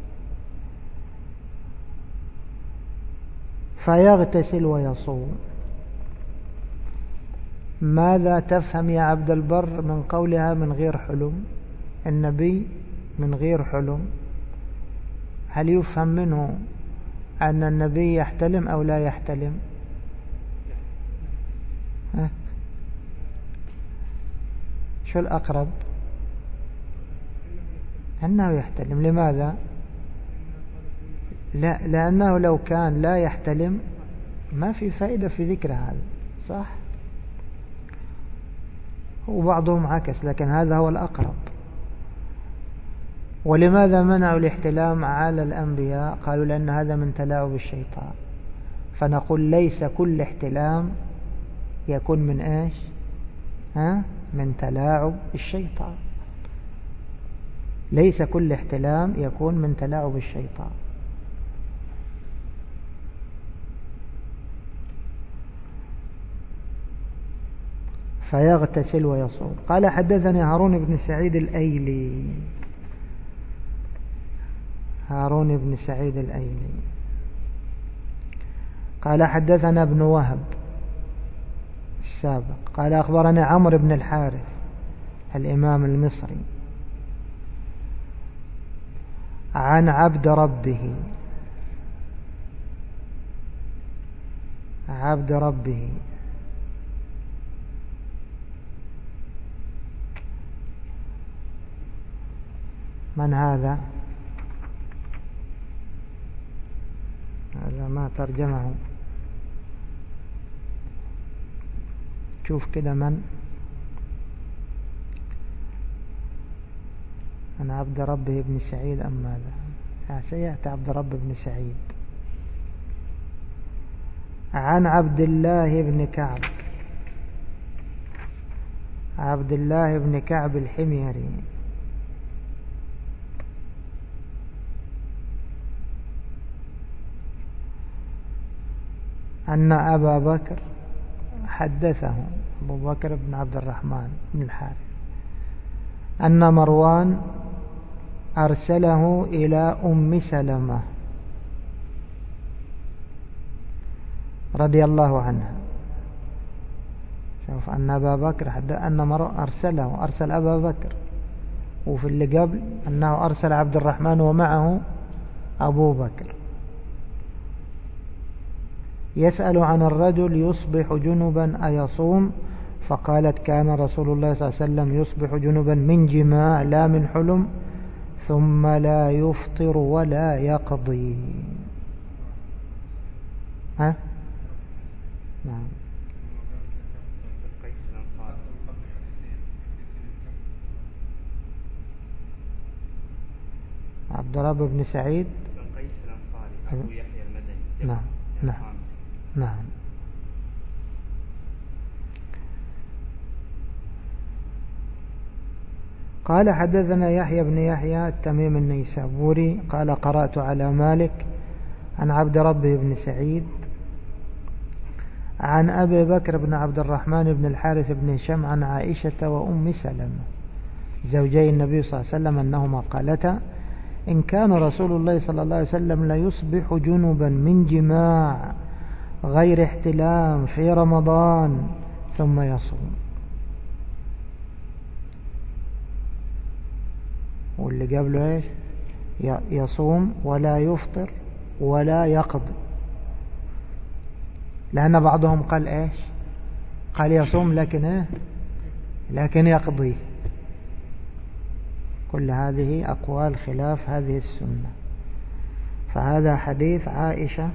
فيغتسل ويصوم. ماذا تفهم يا عبد البر من قولها من غير حلم؟ النبي من غير حلم، هل يفهم منه أن النبي يحتلم أو لا يحتلم؟ ها؟ شو الأقرب؟ أنه يحتلم. لماذا؟ لا، لأنه لو كان لا يحتلم ما في فائدة في ذكر هذا، صح؟ وبعضهم عكس، لكن هذا هو الأقرب. ولماذا منعوا الاحتلام على الأنبياء؟ قالوا لأن هذا من تلاعب الشيطان. فنقول ليس كل احتلام يكون من ايش؟ ها؟ من تلاعب الشيطان. ليس كل احتلام يكون من تلاعب الشيطان. فيغتسل ويصوم. قال حدثني هارون بن سعيد الأيلي هارون بن سعيد الأيلي قال حدثنا ابن وهب السابق قال أخبرني عمرو بن الحارث الإمام المصري عن عبد ربه عبد ربه من هذا؟ هذا ما ترجمه. شوف كده من أنا عبد ربه بن سعيد أم ماذا؟ سيأتي عبد رب بن سعيد عن عبد الله بن كعب عبد الله بن كعب الحميري أن أبا بكر حدثه أبو بكر بن عبد الرحمن بن الحارث أن مروان أرسله إلى أم سلمة رضي الله عنها. شوف أن أبا بكر حدث أن مروان أرسله أرسل أبا بكر، وفي اللي قبل أنه أرسل عبد الرحمن ومعه أبو بكر. يسأل عن الرجل يصبح جنبا أيصوم؟ فقالت كان رسول الله صلى الله عليه وسلم يصبح جنبا من جماع لا من حلم، ثم لا يفطر ولا يقضي. ها؟ نعم. عبد الرب بن سعيد بن قيس الأنصاري أبو يحيى المدني. نعم نعم نعم. قال حدثنا يحيى بن يحيى التميم النيسابوري قال قرأت على مالك عن عبد ربه بن سعيد عن أبي بكر بن عبد الرحمن بن الحارث بن هشام عن عائشة وأم سلمة زوجي النبي صلى الله عليه وسلم أنهما قالتا إن كان رسول الله صلى الله عليه وسلم لا يصبح جنبا من جماع غير احتلام في رمضان ثم يصوم. واللي قبله ايش؟ يصوم ولا يفطر ولا يقضي، لأن بعضهم قال ايش؟ قال يصوم لكن ايه؟ لكن يقضي. كل هذه أقوال خلاف هذه السنة. فهذا حديث عائشة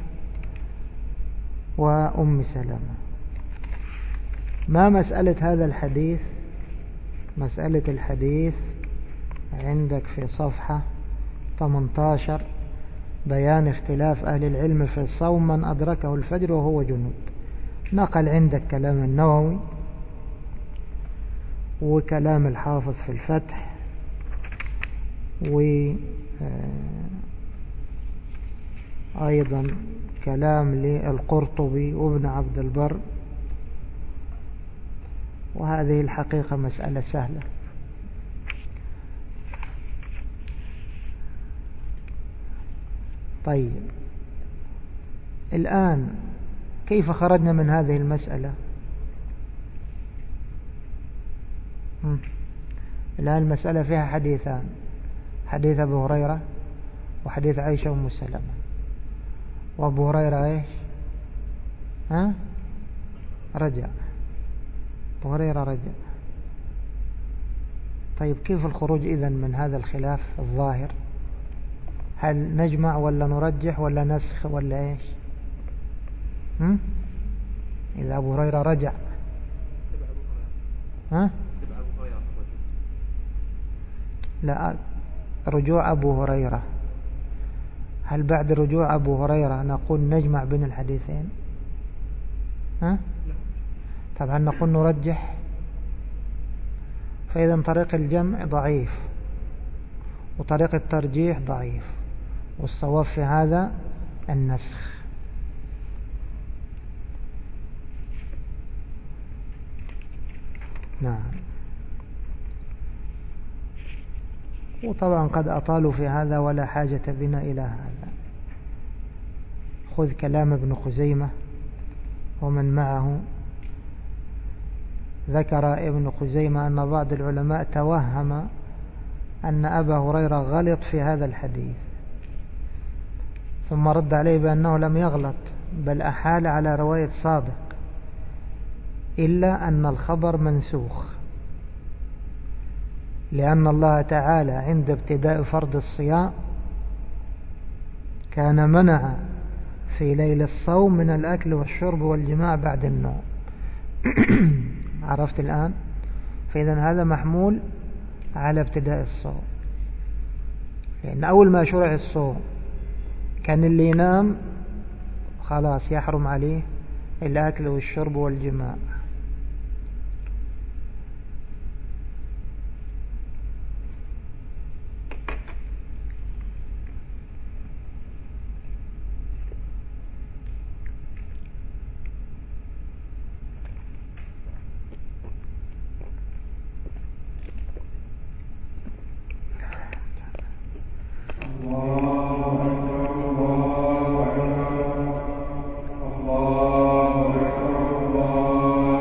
وأم سلمة. ما مسألة هذا الحديث؟ مسألة الحديث عندك في صفحة ثمانية عشر بيان اختلاف أهل العلم في الصوم من أدركه الفجر وهو جنوب. نقل عندك كلام النووي وكلام الحافظ في الفتح وأيضا كلام للقرطبي وابن عبد البر، وهذه الحقيقة مسألة سهلة. طيب الآن كيف خرجنا من هذه المسألة؟ الآن المسألة فيها حديثان، حديث أبو هريرة وحديث عائشة وأم سلمة. وأبو هريرة إيش؟ ها؟ رجع. أبو هريرة رجع. طيب كيف الخروج إذن من هذا الخلاف الظاهر؟ هل نجمع ولا نرجح ولا نسخ ولا إيش؟ هم؟ إذا أبو هريرة رجع ها؟ لا، رجوع أبو هريرة، هل بعد رجوع أبو هريرة نقول نجمع بين الحديثين؟ ها؟ طبعا نقول نرجح، فإذا طريق الجمع ضعيف وطريق الترجيح ضعيف، والصواب في هذا النسخ. نعم. وطبعا قد أطالوا في هذا ولا حاجة بنا إلى هذا. خذ كلام ابن خزيمة ومن معه. ذكر ابن خزيمة أن بعض العلماء توهم أن أبا هريرة غلط في هذا الحديث، ثم رد عليه بأنه لم يغلط بل أحال على رواية صادق، إلا أن الخبر منسوخ، لأن الله تعالى عند ابتداء فرض الصيام كان منع في ليل الصوم من الأكل والشرب والجماع بعد النوم. عرفت الآن؟ فإذا هذا محمول على ابتداء الصوم، لأن أول ما شرع الصوم كان اللي ينام خلاص يحرم عليه الأكل والشرب والجماع. الله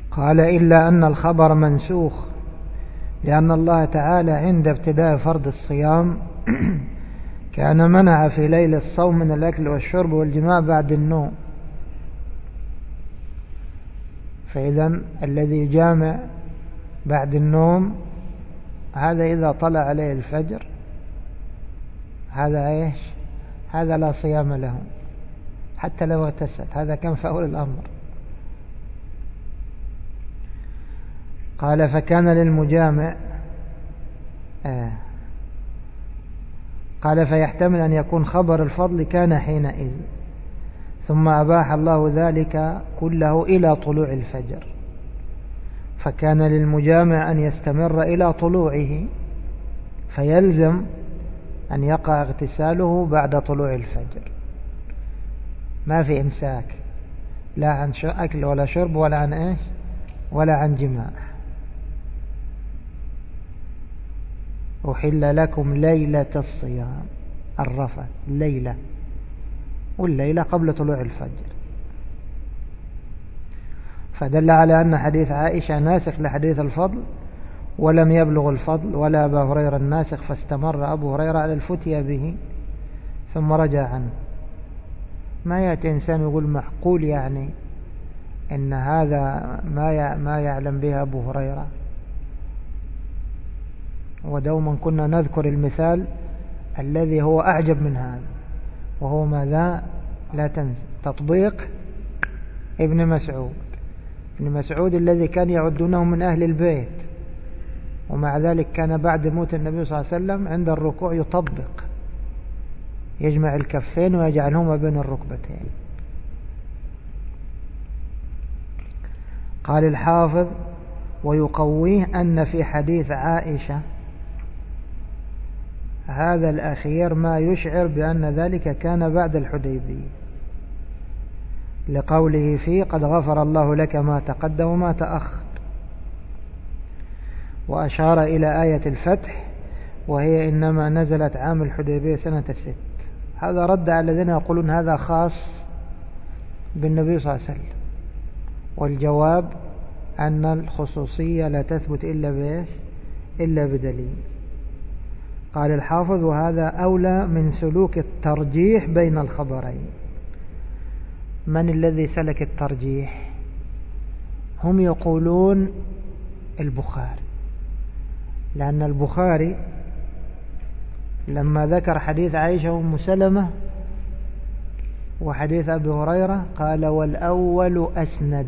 قال إلا أن الخبر منسوخ، لأن الله تعالى عند ابتداء فرض الصيام كان منع في ليل الصوم من الأكل والشرب والجماع بعد النوم، فإذا الذي يجامع بعد النوم هذا إذا طلع عليه الفجر هذا إيش؟ هذا لا صيام له حتى لو اغتسل، هذا كان في أول الأمر. قال فكان للمجامع آه قال فيحتمل أن يكون خبر الفضل كان حينئذ، ثم أباح الله ذلك كله إلى طلوع الفجر، فكان للمجامع أن يستمر إلى طلوعه، فيلزم أن يقع اغتساله بعد طلوع الفجر، ما في إمساك لا عن أكل ولا شرب ولا عن إيش ولا عن جماع. أحل لكم ليلة الصيام الرفث، الليلة والليلة قبل طلوع الفجر، فدل على أن حديث عائشة ناسخ لحديث الفضل، ولم يبلغ الفضل ولا أبا هريرة الناسخ، فاستمر أبو هريرة على الفتية به ثم رجع عنه. ما يأتي إنسان يقول معقول يعني إن هذا ما ما يعلم به أبو هريرة. ودوما كنا نذكر المثال الذي هو أعجب من هذا، وهو ماذا؟ لا تنسى تطبيق ابن مسعود. ابن مسعود الذي كان يعدونه من أهل البيت، ومع ذلك كان بعد موت النبي صلى الله عليه وسلم عند الركوع يطبق، يجمع الكفين ويجعلهما بين الركبتين. قال الحافظ ويقويه أن في حديث عائشة هذا الأخير ما يشعر بأن ذلك كان بعد الحديبية، لقوله فيه قد غفر الله لك ما تقدم وما تأخر، وأشار إلى آية الفتح وهي إنما نزلت عام الحديبية سنة ست. هذا رد على الذين يقولون هذا خاص بالنبي صلى الله عليه وسلم، والجواب أن الخصوصية لا تثبت إلا بإيش؟ إلا بدليل. قال الحافظ وهذا أولى من سلوك الترجيح بين الخبرين. من الذي سلك الترجيح؟ هم يقولون البخاري، لأن البخاري لما ذكر حديث عائشة وأم سلمة وحديث أبي هريرة قال والأول أسند،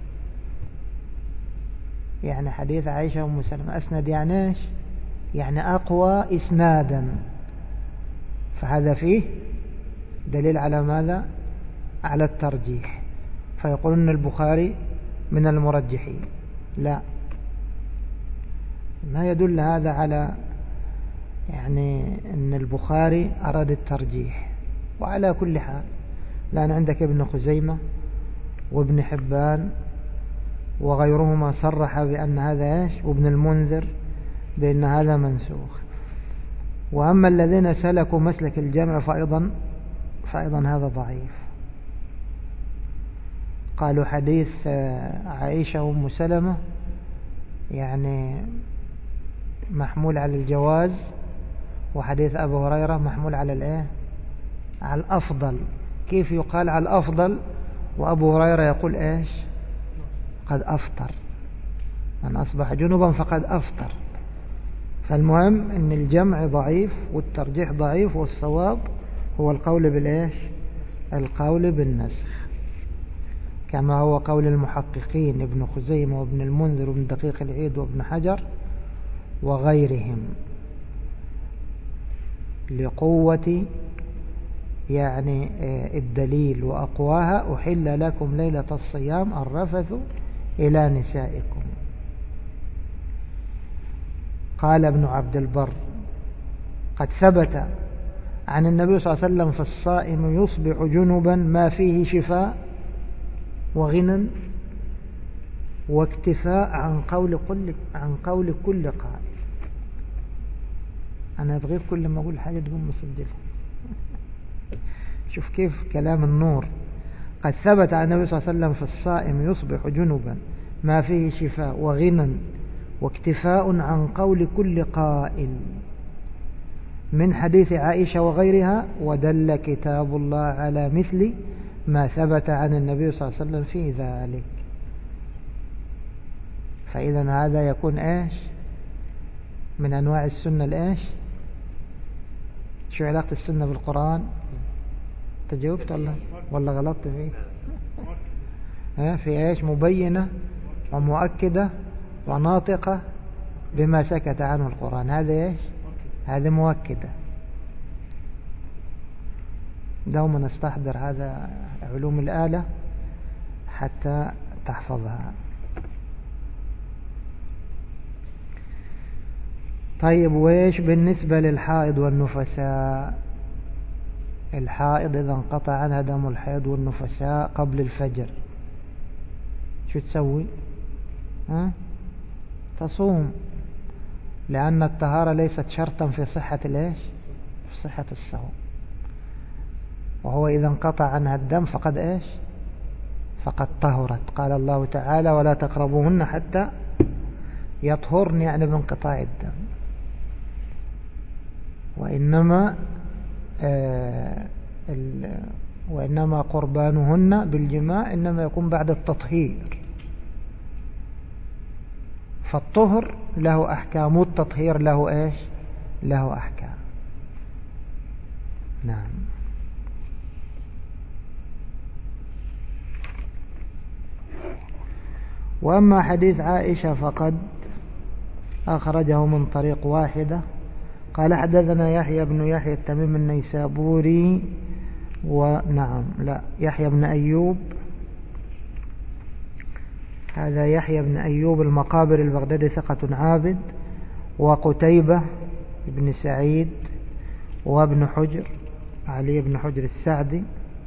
يعني حديث عائشة وأم سلمة أسند يعني إيش؟ يعني أقوى إسنادا، فهذا فيه دليل على ماذا؟ على الترجيح، فيقولون البخاري من المرجحين. لا، ما يدل هذا على يعني أن البخاري أراد الترجيح. وعلى كل حال لأن عندك ابن خزيمة وابن حبان وغيرهما صرح بأن هذا إيش، وابن المنذر بأن هذا منسوخ. وأما الذين سلكوا مسلك الجمع فأيضا فأيضا هذا ضعيف. قالوا حديث عائشة وأم سلمة يعني محمول على الجواز، وحديث أبو هريرة محمول على الإيه؟ على الأفضل. كيف يقال على الأفضل وأبو هريرة يقول إيش؟ قد أفطر، من أصبح جنبا فقد أفطر. فالمهم أن الجمع ضعيف والترجيح ضعيف، والصواب هو القول بالإيش؟ القول بالنسخ، كما هو قول المحققين ابن خزيمة وابن المنذر وابن دقيق العيد وابن حجر وغيرهم، لقوة يعني الدليل وأقواها. أحل لكم ليلة الصيام الرفث إلى نسائكم. قال ابن عبد البر قد ثبت عن النبي صلى الله عليه وسلم في الصائم يصبح جنبا ما فيه شفاء وغنى واكتفاء عن قول كل عن قول كل قائل. أنا أبغيك كل ما أقول حاجة تقوم مسجلها. شوف كيف كلام النور. قد ثبت عن النبي صلى الله عليه وسلم في الصائم يصبح جنبا ما فيه شفاء وغنى واكتفاء عن قول كل قائل من حديث عائشة وغيرها، ودل كتاب الله على مثل ما ثبت عن النبي صلى الله عليه وسلم في ذلك. فإذا هذا يكون إيش من أنواع السنة الإيش؟ شو علاقة السنة بالقرآن؟ تجاوبت ولا ولا غلطت فيه؟ ها في إيش؟ مبينة ومؤكدة وناطقة بما سكت عنه القرآن. هذا إيش؟ هذه مؤكدة. دوما نستحضر هذا علوم الآلة حتى تحفظها. طيب، وإيش بالنسبة للحائض والنفساء؟ الحائض إذا انقطع عنها دم الحيض والنفساء قبل الفجر شو تسوي؟ ها؟ تصوم، لأن الطهارة ليست شرطا في صحة الإيش؟ في صحة الصوم. وهو إذا انقطع عنها الدم فقد إيش؟ فقد طهرت. قال الله تعالى: ولا تقربوهن حتى يطهرن، يعني بانقطاع الدم. وإنما آه وإنما قربانهن بالجماع إنما يكون بعد التطهير. فالطهر له أحكام والتطهير له إيش؟ له أحكام. نعم. وأما حديث عائشة فقد أخرجه من طريق واحدة. قال: حدثنا يحيى بن يحيى التميم النيسابوري، ونعم لا يحيى بن أيوب، هذا يحيى بن أيوب المقابر البغدادي ثقة عابد، وقتيبة بن سعيد، وابن حجر علي بن حجر السعدي.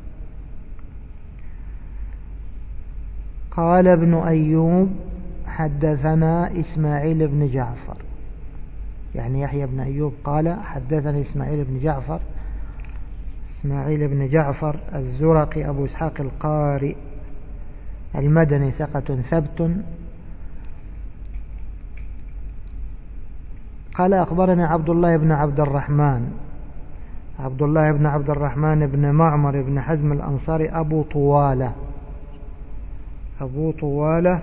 قال ابن أيوب: حدثنا إسماعيل بن جعفر، يعني يحيى بن أيوب قال: حدثنا إسماعيل بن جعفر. إسماعيل بن جعفر الزرقي أبو إسحاق القارئ المدني ثقة ثبت. قال: أخبرني عبد الله بن عبد الرحمن عبد الله بن عبد الرحمن بن معمر بن حزم الأنصاري أبو طوالة أبو طوالة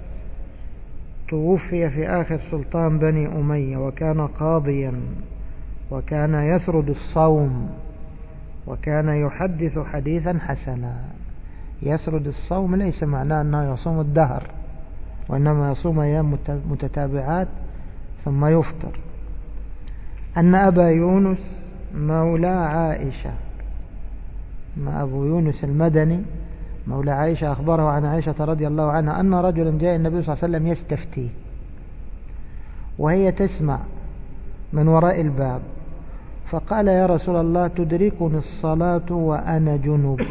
توفي في آخر سلطان بني أمية، وكان قاضيا، وكان يسرد الصوم، وكان يحدث حديثا حسنا. يسرد الصوم ليس معناه أنه يصوم الدهر، وإنما يصوم أيام متتابعات ثم يفطر. أن أبا يونس مولى عائشة، ما أبو يونس المدني مولى عائشة أخبره عن عائشة رضي الله عنها أن رجلا جاء النبي صلى الله عليه وسلم يستفتي، وهي تسمع من وراء الباب، فقال: يا رسول الله، تدركني الصلاة وأنا جنب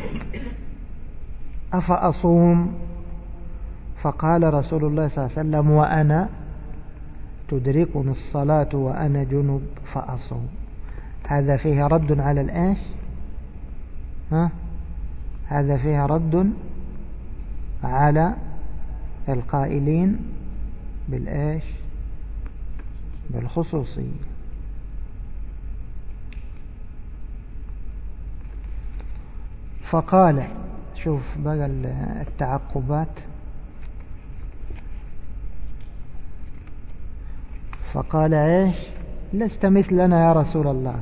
أفأصوم؟ فقال رسول الله صلى الله عليه وسلم: وأنا تدركني الصلاة وأنا جنب فأصوم. هذا فيه رد على الآش ها هذا فيه رد على القائلين بالآش بالخصوصية. فقال، شوف بقى التعقبات، فقال: ايش؟ لست مثلنا يا رسول الله،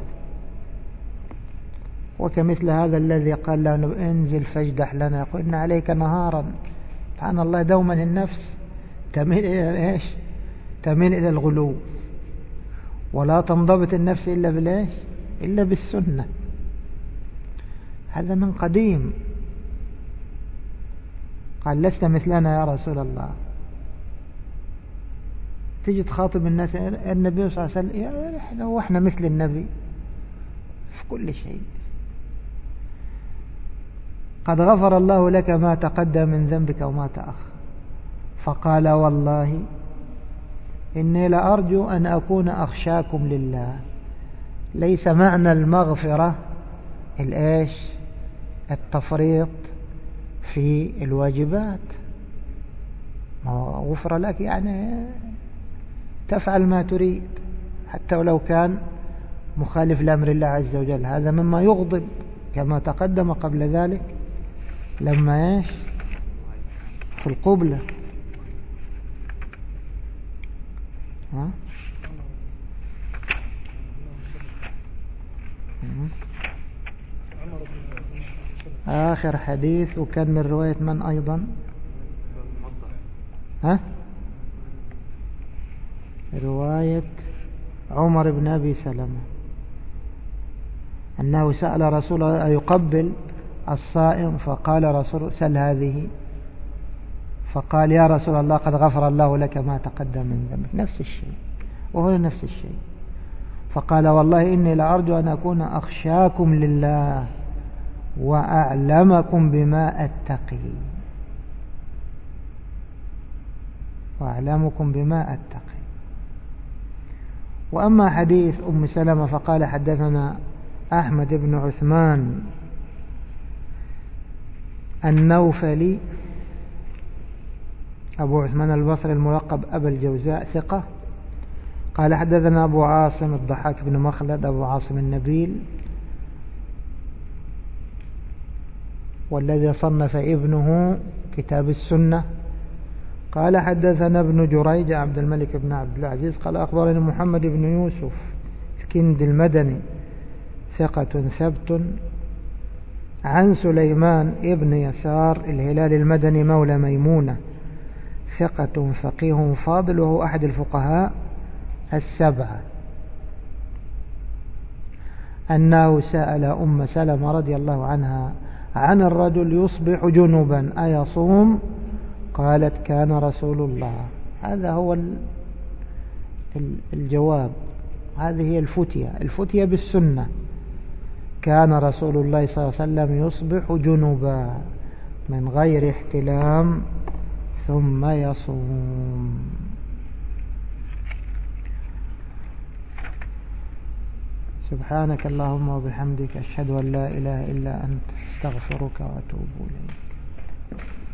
وكمثل هذا الذي قال له انزل فاجدح لنا، يقول إن عليك نهارا. سبحان الله، دوما النفس تميل إلى ايش؟ تميل إلى الغلو، ولا تنضبط النفس إلا بالايش؟ إلا بالسنة. هذا من قديم. قال: لست مثلنا يا رسول الله. تيجي تخاطب الناس، النبي صلى الله عليه وسلم، احنا واحنا مثل النبي في كل شيء. قد غفر الله لك ما تقدم من ذنبك وما تأخر. فقال: والله إني لأرجو أن أكون أخشاكم لله. ليس معنى المغفرة الإيش؟ التفريط في الواجبات، غفر لك يعني تفعل ما تريد حتى ولو كان مخالف لأمر الله عز وجل. هذا مما يغضب كما تقدم قبل ذلك لما ايش في القبلة. ها؟ آخر حديث وكان من رواية من أيضا؟ ها؟ رواية عمر بن أبي سلمة أنه سأل رسول الله يقبل الصائم فقال رسول سل هذه، فقال يا رسول الله قد غفر الله لك ما تقدم من ذنبك. نفس الشيء وهو نفس الشيء. فقال والله إني لأرجو أن أكون أخشاكم لله وأعلمكم بما أتقي وأعلمكم بما أتقي. وأما حديث أم سلمة فقال حدثنا أحمد بن عثمان النوفلي أبو عثمان البصري الملقب أبا الجوزاء ثقة، قال حدثنا أبو عاصم الضحاك بن مخلد أبو عاصم النبيل والذي صنف ابنه كتاب السنة، قال حدثنا ابن جريج عبد الملك بن عبد العزيز قال أخبرني محمد بن يوسف الكند المدني ثقة ثبت عن سليمان ابن يسار الهلال المدني مولى ميمونة ثقة فقيه فاضل وهو أحد الفقهاء السبعة أنه سأل أم سلمة رضي الله عنها عن الرجل يصبح جنبا أيصوم؟ قالت كان رسول الله. هذا هو الجواب، هذه هي الفتية الفتية بالسنة. كان رسول الله صلى الله عليه وسلم يصبح جنبا من غير احتلام ثم يصوم. سبحانك اللهم وبحمدك أشهد أن لا إله إلا أنت استغفرك وأتوب إليك.